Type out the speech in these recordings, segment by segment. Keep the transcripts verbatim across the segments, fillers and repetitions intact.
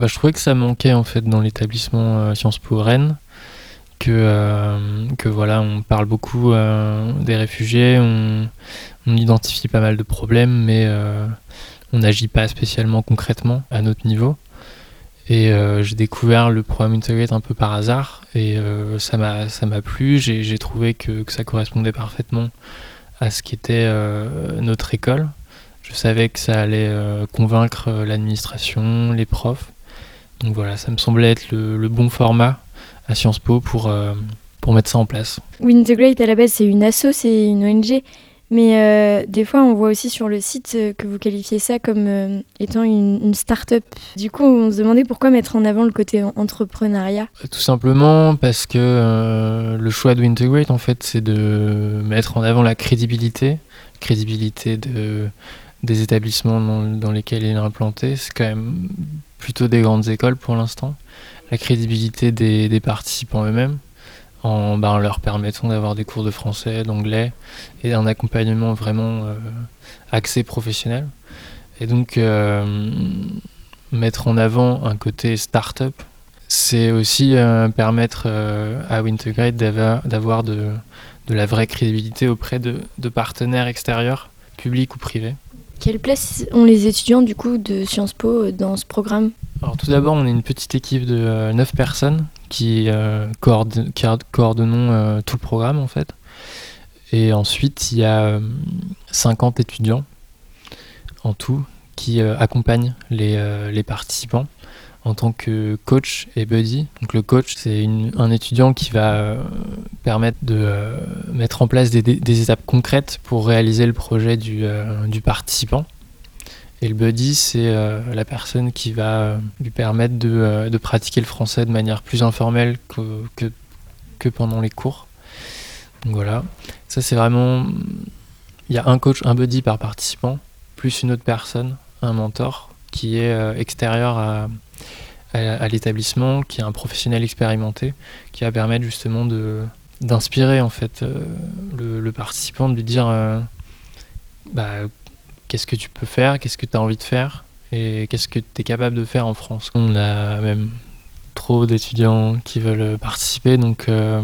Bah, je trouvais que ça manquait en fait dans l'établissement euh, Sciences Po Rennes, que, euh, que voilà, on parle beaucoup euh, des réfugiés, on, on identifie pas mal de problèmes, mais euh, on n'agit pas spécialement concrètement à notre niveau. Et euh, j'ai découvert le programme Integrate un peu par hasard, et euh, ça m'a ça m'a plu. J'ai, j'ai trouvé que, que ça correspondait parfaitement à ce qu'était euh, notre école. Je savais que ça allait euh, convaincre euh, l'administration, les profs. Donc voilà, ça me semblait être le, le bon format à Sciences Po pour, euh, pour mettre ça en place. Wintegrate, à la base, c'est une asso, c'est une O N G. Mais euh, des fois, on voit aussi sur le site euh, que vous qualifiez ça comme euh, étant une, une start-up. Du coup, on se demandait pourquoi mettre en avant le côté en- entrepreneuriat. Tout simplement parce que euh, le choix de Wintegrate, en fait, c'est de mettre en avant la crédibilité, crédibilité de, des établissements dans, dans lesquels il est implanté. C'est quand même plutôt des grandes écoles pour l'instant. La crédibilité des, des participants eux-mêmes, en, bah, en leur permettant d'avoir des cours de français, d'anglais et un accompagnement vraiment euh, axé professionnel. Et donc, euh, mettre en avant un côté start-up, c'est aussi euh, permettre euh, à Wintegrate d'avoir, d'avoir de, de la vraie crédibilité auprès de, de partenaires extérieurs, publics ou privés. Quelle place ont les étudiants du coup de Sciences Po euh, dans ce programme? Alors tout d'abord, on est une petite équipe de euh, neuf personnes qui, euh, coordon- qui coordonnons euh, tout le programme en fait. Et ensuite, il y a euh, cinquante étudiants en tout qui euh, accompagnent les, euh, les participants en tant que coach et buddy. Donc le coach, c'est une- un étudiant qui va euh, permettre de euh, mettre en place des, des- des étapes concrètes pour réaliser le projet du, euh, du participant. Et le buddy, c'est euh, la personne qui va euh, lui permettre de, euh, de pratiquer le français de manière plus informelle que, que, que pendant les cours. Donc voilà, ça c'est vraiment... Il y a un coach, un buddy par participant, plus une autre personne, un mentor, qui est euh, extérieur à, à, à l'établissement, qui est un professionnel expérimenté, qui va permettre justement de, d'inspirer en fait euh, le, le participant, de lui dire euh, bah, qu'est-ce que tu peux faire, qu'est-ce que tu as envie de faire et qu'est-ce que tu es capable de faire en France. On a même trop d'étudiants qui veulent participer, donc euh,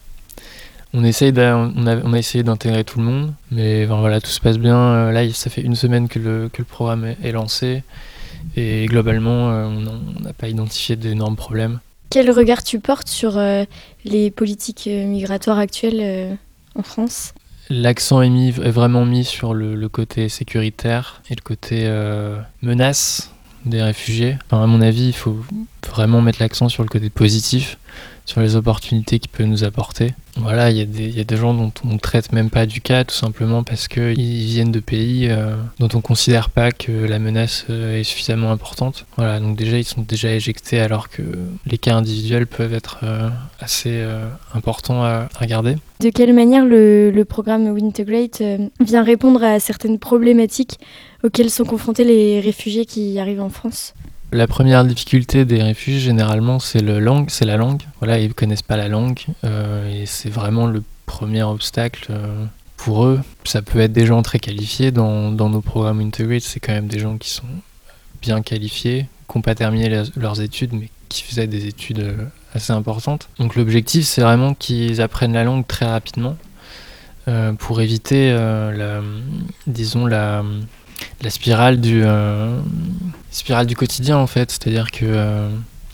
on, essaye d'a- on, a, on a essayé d'intégrer tout le monde, mais enfin, voilà, tout se passe bien. Euh, Là, ça fait une semaine que le, que le programme est, est lancé et globalement, euh, on n'a pas identifié d'énormes problèmes. Quel regard tu portes sur euh, les politiques euh, migratoires actuelles euh, en France? L'accent est, mis, est vraiment mis sur le, le côté sécuritaire et le côté euh, menace des réfugiés. Enfin, à mon avis, il faut vraiment mettre l'accent sur le côté positif, sur les opportunités qu'il peut nous apporter. Voilà, il y, a des- il y a des gens dont on ne traite même pas du cas, tout simplement parce qu'ils viennent de pays euh, dont on ne considère pas que la menace euh, est suffisamment importante. Voilà, donc déjà, ils sont déjà éjectés alors que les cas individuels peuvent être euh, assez euh, importants à, à regarder. De quelle manière le, le programme Wintegrate euh, vient répondre à certaines problématiques auxquelles sont confrontés les réfugiés qui arrivent en France? La première difficulté des réfugiés, généralement, c'est, le langue, c'est la langue. Voilà, ils ne connaissent pas la langue euh, et c'est vraiment le premier obstacle euh, pour eux. Ça peut être des gens très qualifiés. Dans, dans nos programmes Integrate, c'est quand même des gens qui sont bien qualifiés, qui n'ont pas terminé les- leurs études, mais qui faisaient des études euh, assez importantes. Donc l'objectif, c'est vraiment qu'ils apprennent la langue très rapidement euh, pour éviter, euh, la, disons, la la spirale du, euh, spirale du quotidien en fait, c'est-à-dire que euh,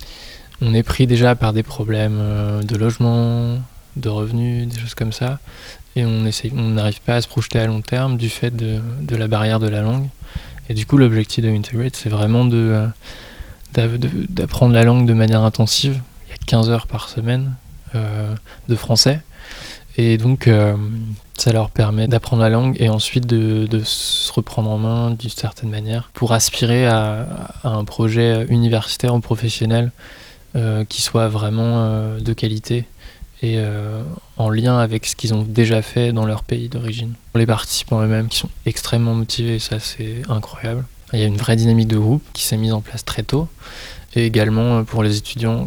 on est pris déjà par des problèmes euh, de logement, de revenus, des choses comme ça, et on essaye, on n'arrive pas à se projeter à long terme du fait de, de la barrière de la langue. Et du coup, l'objectif de Integrate, c'est vraiment de, euh, d'a- de- d'apprendre la langue de manière intensive. Il y a quinze heures par semaine euh, de français. Et donc, euh, ça leur permet d'apprendre la langue et ensuite de, de se reprendre en main d'une certaine manière pour aspirer à, à un projet universitaire ou professionnel euh, qui soit vraiment euh, de qualité et euh, en lien avec ce qu'ils ont déjà fait dans leur pays d'origine. Pour les participants eux-mêmes qui sont extrêmement motivés, ça c'est incroyable. Il y a une vraie dynamique de groupe qui s'est mise en place très tôt et également pour les étudiants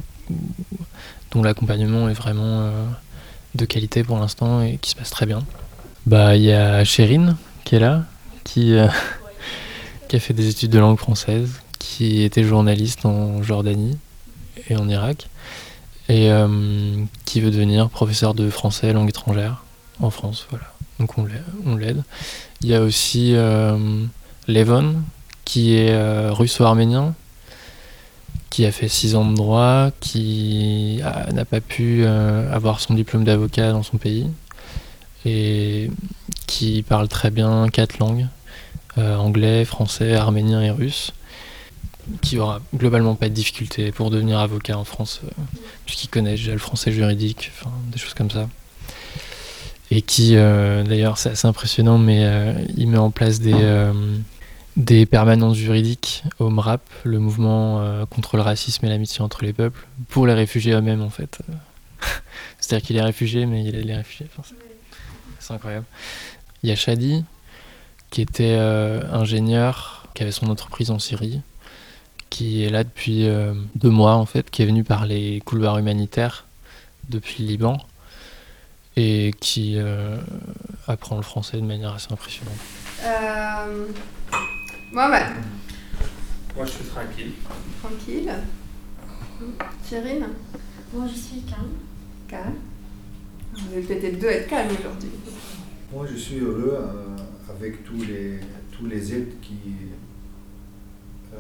dont l'accompagnement est vraiment... Euh, de qualité pour l'instant et qui se passe très bien. Bah, il y a Chérine qui est là, qui, euh, qui a fait des études de langue française, qui était journaliste en Jordanie et en Irak, et euh, qui veut devenir professeur de français langue étrangère en France. Voilà. Donc on l'aide. On l'aide. Il y a aussi euh, Levon, qui est euh, russo-arménien, qui a fait six ans de droit, qui a, n'a pas pu euh, avoir son diplôme d'avocat dans son pays, et qui parle très bien quatre langues, euh, anglais, français, arménien et russe, qui aura globalement pas de difficulté pour devenir avocat en France, euh, puisqu'il connaît déjà le français juridique, enfin, des choses comme ça. Et qui, euh, d'ailleurs, c'est assez impressionnant, mais euh, il met en place des, euh, des permanences juridiques au M R A P, le mouvement euh, contre le racisme et l'amitié entre les peuples, pour les réfugiés eux-mêmes, en fait. C'est-à-dire qu'il est réfugié, mais il aide les réfugiés. Enfin, c'est, c'est incroyable. Il y a Shadi, qui était euh, ingénieur, qui avait son entreprise en Syrie, qui est là depuis euh, deux mois, en fait, qui est venu par les couloirs humanitaires depuis le Liban, et qui euh, apprend le français de manière assez impressionnante. Euh... Mohamed. Moi, je suis tranquille. Tranquille. Chérine. Moi, je suis calme. Calme. Vous allez peut-être deux être calme aujourd'hui. Moi, je suis heureux euh, avec tous les, tous les aides qui euh,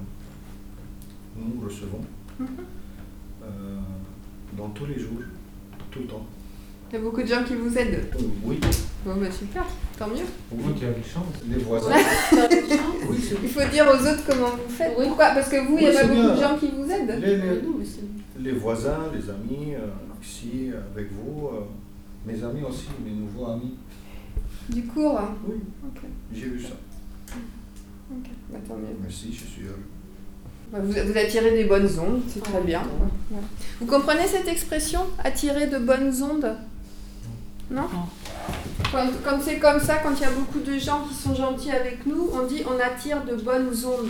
nous recevons mm-hmm. euh, dans tous les jours, tout le temps. Il y a beaucoup de gens qui vous aident. Euh, oui. Bon, bah super, tant mieux. Oui, tu as une chance. Les voisins. Oui, c'est... Il faut dire aux autres comment vous faites. Oui. Pourquoi ? Parce que vous, il oui, n'y a pas beaucoup bien. de gens qui vous aident. Les, les, les voisins, les amis, euh, ici, avec vous, euh, mes amis aussi, mes nouveaux amis. Du cours ? Oui, okay. J'ai vu ça. Ok, bah, tant mieux. Merci, je suis heureux. Vous, vous attirez des bonnes ondes, c'est très bien. Ouais. Vous comprenez cette expression, attirer de bonnes ondes ? Non ? Quand, quand c'est comme ça, quand il y a beaucoup de gens qui sont gentils avec nous, on dit on attire de bonnes ondes.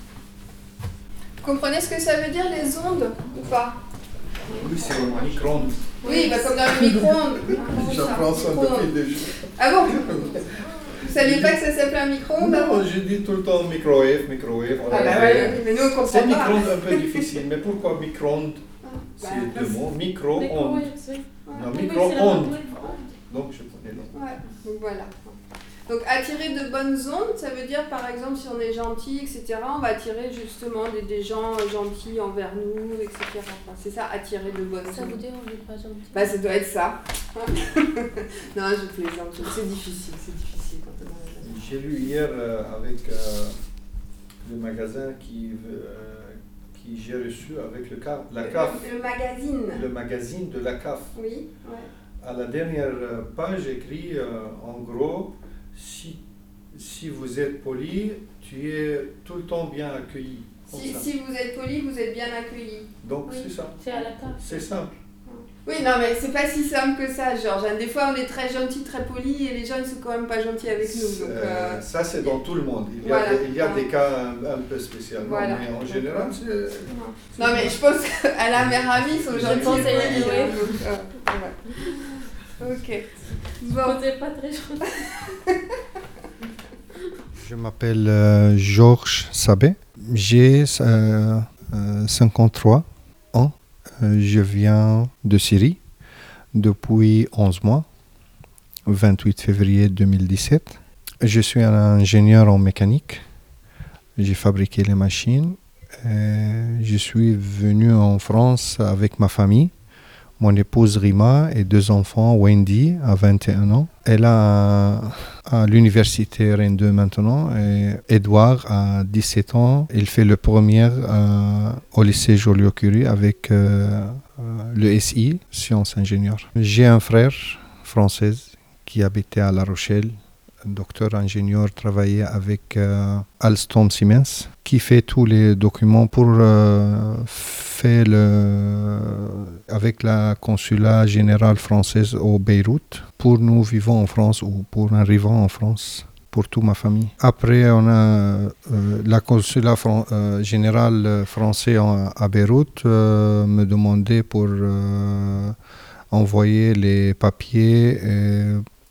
Vous comprenez ce que ça veut dire, les ondes, ou pas ? Oui, c'est un micro-ondes. Oui, bah, comme dans le micro-ondes. J'apprends ça depuis des jours. Ah bon ? Vous saviez pas que ça s'appelait un micro-ondes ? Non, je dis tout le temps microwave, microwave. Ah bah ouais, mais nous on comprend c'est pas. C'est micro-ondes un peu difficile, mais pourquoi micro-ondes ? C'est bah, deux mots, micro-ondes. Non, micro-ondes. Donc je connais le ouais, donc voilà. Donc attirer de bonnes ondes, ça veut dire par exemple si on est gentil, et cetera, on va attirer justement des, des gens gentils envers nous, et cetera. Enfin, c'est ça, attirer de bonnes ondes. Ça veut dire on n'est pas gentil. Bah ça doit être ça. Non, je plaisante, c'est difficile, c'est difficile quand on a... J'ai lu hier euh, avec euh, le magasin qui, euh, qui j'ai reçu avec le C A F, la C A F. Le, le magazine. Le magazine de la C A F. Oui, ouais. À la dernière page, écrit euh, en gros, si, si vous êtes poli, tu es tout le temps bien accueilli. Si, si vous êtes poli, vous êtes bien accueilli. Donc oui. c'est ça. C'est à la carte. C'est simple. Oui, non, mais c'est pas si simple que ça, Georges. Des fois, on est très gentil, très poli, et les gens, ils sont quand même pas gentils avec nous. Donc, euh... Euh, ça, c'est dans tout le monde. Il y a, voilà. des, il y a des cas un, un peu spécialement, voilà. mais en général, c'est... Non, c'est non mais je pense qu'à la mère amie, ils sont gentils. Je pense à oui. euh, voilà. Ok. Bon. Vous pas très gentil. Je m'appelle euh, Georges Sabé. J'ai euh, euh, cinquante-trois ans. Je viens de Syrie depuis onze mois, vingt-huit février deux mille dix-sept. Je suis un ingénieur en mécanique. J'ai fabriqué les machines. Et je suis venu en France avec ma famille. Mon épouse Rima et deux enfants, Wendy à vingt et un ans. Elle a à l'université Rennes deux maintenant. Et Edouard à dix-sept ans. Il fait le premier euh, au lycée Joliot-Curie avec euh, le S I, sciences ingénieurs. J'ai un frère français qui habitait à La Rochelle, docteur ingénieur, travaillait avec euh, Alstom Siemens, qui fait tous les documents pour euh, faire le, avec la consulat général française au Beyrouth, pour nous vivons en France ou pour arrivant en France, pour toute ma famille. Après, on a euh, la consulat fran- euh, général français en, à Beyrouth euh, me demandait pour euh, envoyer les papiers et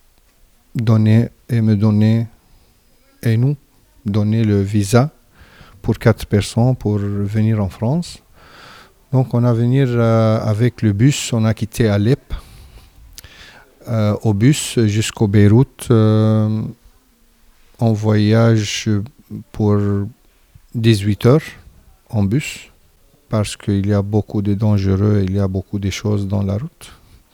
donner et me donner et nous donner le visa pour quatre personnes pour venir en France. Donc on a venu euh, avec le bus, on a quitté Alep euh, au bus jusqu'au Beyrouth. Euh, on voyage pour dix-huit heures en bus parce qu'il y a beaucoup de dangereux, il y a beaucoup de choses dans la route.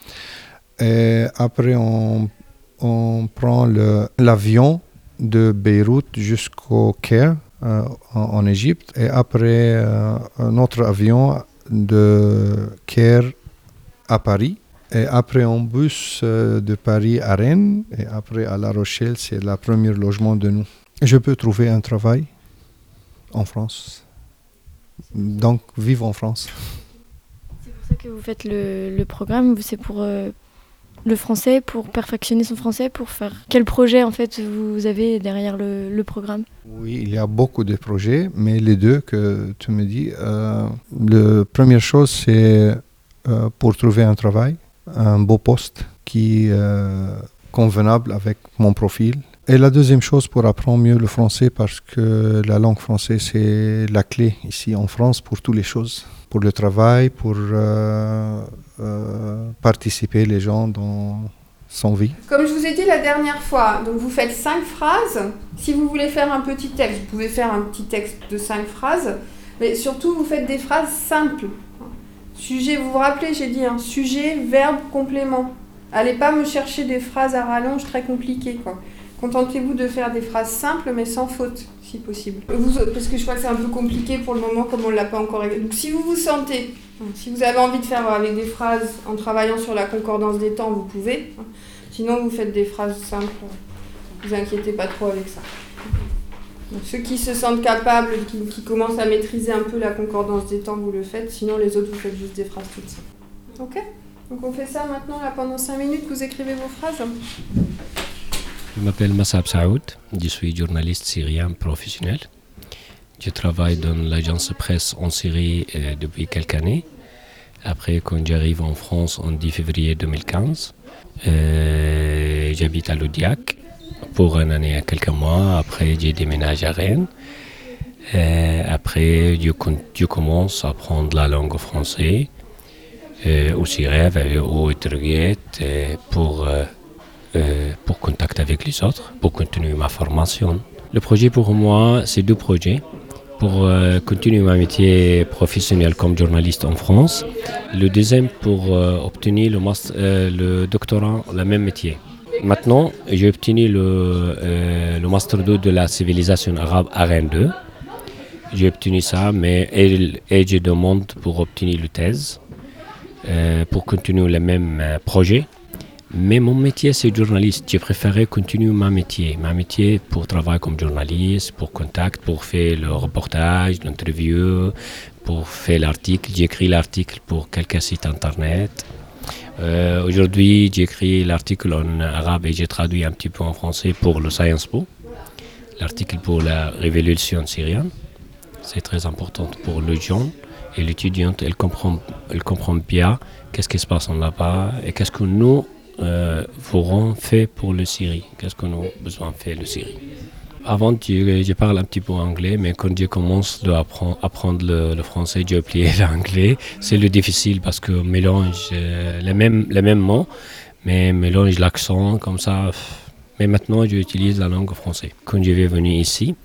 Et après on, on prend le, l'avion de Beyrouth jusqu'au Caire euh, en, en Égypte et après euh, un autre avion de Caire à Paris et après un bus euh, de Paris à Rennes et après à La Rochelle, c'est le premier logement de nous. Je peux trouver un travail en France, donc vivre en France. C'est pour ça que vous faites le, le programme, c'est pour euh, le français, pour perfectionner son français, pour faire... Quel projet en fait vous avez derrière le, le programme ? Oui, il y a beaucoup de projets, mais les deux que tu me dis, euh, la première chose c'est euh, pour trouver un travail, un beau poste qui est euh, convenable avec mon profil. Et la deuxième chose pour apprendre mieux le français parce que la langue française c'est la clé ici en France pour toutes les choses, pour le travail, pour euh, euh, participer les gens dans son vie. Comme je vous ai dit la dernière fois, donc vous faites cinq phrases. Si vous voulez faire un petit texte, vous pouvez faire un petit texte de cinq phrases, mais surtout vous faites des phrases simples. Sujet, vous vous rappelez, j'ai dit un hein, sujet, verbe, complément. Allez pas me chercher des phrases à rallonge très compliquées, quoi. Contentez-vous de faire des phrases simples mais sans faute, si possible. Vous, parce que je crois que c'est un peu compliqué pour le moment comme on ne l'a pas encore... Donc si vous vous sentez, si vous avez envie de faire avec des phrases en travaillant sur la concordance des temps, vous pouvez. Sinon vous faites des phrases simples, ne vous inquiétez pas trop avec ça. Donc, ceux qui se sentent capables, qui, qui commencent à maîtriser un peu la concordance des temps, vous le faites. Sinon les autres, vous faites juste des phrases toutes simples. Ok ? Donc on fait ça maintenant, là, pendant cinq minutes, vous écrivez vos phrases. Je m'appelle Massab Saoud, je suis journaliste syrien professionnel. Je travaille dans l'agence presse en Syrie euh, depuis quelques années. Après, quand j'arrive en France en dix février deux mille quinze, euh, j'habite à Loudiac pour une année et quelques mois. Après, j'ai déménagé à Rennes. Euh, après, je, je commence à apprendre la langue française, euh, au syrien, au interguet, pour... Euh, Euh, pour contact avec les autres, pour continuer ma formation. Le projet pour moi, c'est deux projets. Pour euh, continuer mon métier professionnel comme journaliste en France. Le deuxième, pour euh, obtenir le, master, euh, le doctorat, le même métier. Maintenant, j'ai obtenu le, euh, le Master deux de la civilisation arabe à Rennes deux. J'ai obtenu ça, mais et, et je demande pour obtenir la thèse, euh, pour continuer le même euh, projet. Mais mon métier, c'est journaliste. J'ai préféré continuer mon métier. Mon métier pour travailler comme journaliste, pour contact, pour faire le reportage, l'interview, pour faire l'article. J'ai écrit l'article pour quelques sites internet. Euh, aujourd'hui, j'ai écrit l'article en arabe et j'ai traduit un petit peu en français pour le Sciences Po. L'article pour la révolution syrienne. C'est très important pour le jeune et l'étudiante. Elle comprend, elle comprend bien qu'est-ce qui se passe là-bas et qu'est-ce que nous Euh, feront fait pour le Syrie. Qu'est-ce qu'on a besoin de faire le Syrie. Avant, je, je parle un petit peu anglais, mais quand je commence à apprendre, apprendre le, le français, j'ai oublié l'anglais. C'est le difficile parce que mélange euh, les mêmes les mêmes mots, mais mélange l'accent comme ça. Mais maintenant, j'utilise la langue française. Quand je vais venir ici,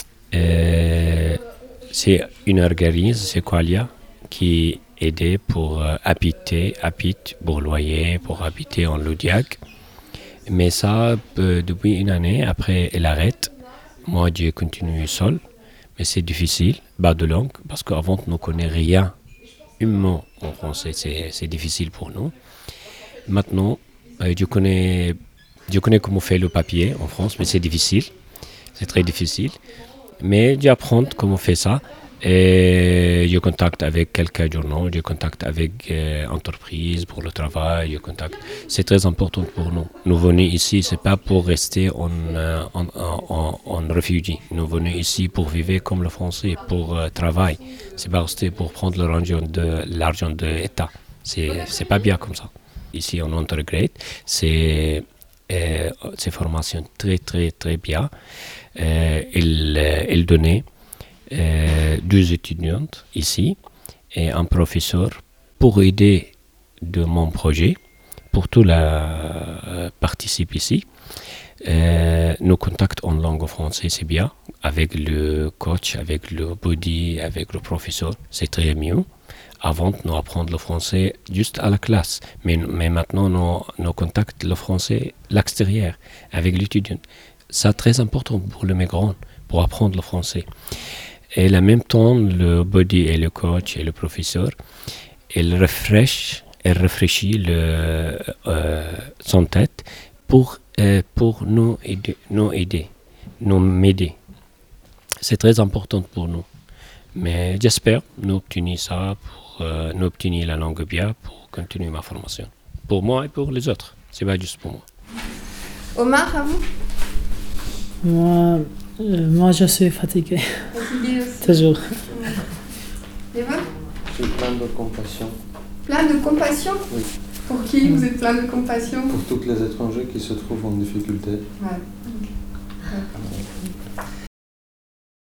euh, c'est une organisme, c'est Qualia, qui aider pour euh, habiter, habite pour loyer, pour habiter en Loudiac. Mais ça, euh, depuis une année, après, elle arrête. Moi, j'ai continué seul, mais c'est difficile, bas de langue, parce qu'avant, on ne connaît rien. Un mot en français, c'est, c'est difficile pour nous. Maintenant, euh, je connais, je connais comment faire le papier en France, mais c'est difficile. C'est très difficile. Mais j'apprends comment faire ça. Et je contacte avec quelques journaux, je contacte avec euh, entreprises pour le travail, je contacte. C'est très important pour nous. Nous venons ici, c'est pas pour rester en, en, en, en réfugié. Nous venons ici pour vivre comme le Français, pour euh, travailler. C'est pas rester pour prendre l'argent de l'argent de l'État. C'est c'est pas bien comme ça. Ici en undergrad, c'est euh, c'est formation très très très bien. Euh, il il donnait. euh, deux étudiantes ici et un professeur pour aider de mon projet, pour tout la euh, participe ici. Euh, nos contacts en langue française, c'est bien, avec le coach, avec le body, avec le professeur, c'est très mieux. Avant, nous apprendre le français juste à la classe, mais, mais maintenant, nous, nous contacts le français à l'extérieur, avec l'étudiant. C'est très important pour le migrant, pour apprendre le français. Et en même temps, le body et le coach et le professeur, ils rafraîchissent, ils rafraîchissent le, euh, son tête pour, euh, pour nous aider, nous aider, nous m'aider. C'est très important pour nous. Mais j'espère nous obtenir ça, pour euh, nous obtenir la langue bien, pour continuer ma formation. Pour moi et pour les autres. C'est pas juste pour moi. Omar, à vous? Moi, euh, moi je suis fatigué. Fatigué aussi. Toujours. Eva? Je suis plein de compassion. Plein de compassion? Oui. Pour qui vous êtes plein de compassion? Pour tous les étrangers qui se trouvent en difficulté. Ouais. Okay.